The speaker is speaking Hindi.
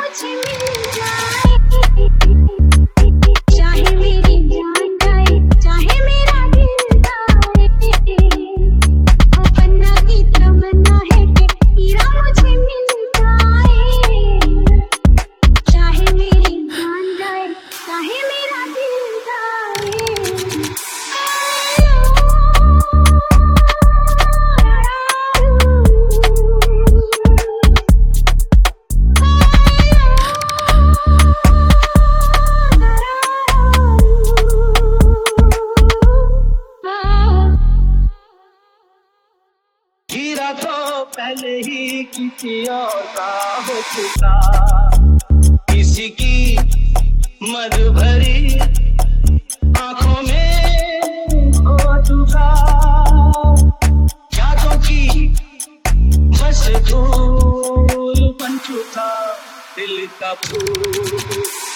मुझे मिल जाए, चाहे मेरी जान जाए, चाहे मेरा दिल जाए, पन्ना की तमन्ना है कि हीरा मुझे मिल जाए, चाहे मेरी जान जाए, चाहे मेरा दिल जाए। हीरा तो पहले ही किसी और का हो चुका, किसी की मद भरी आंखों में खो चुका, यादों की बस धूल बन चुका दिल का फूल।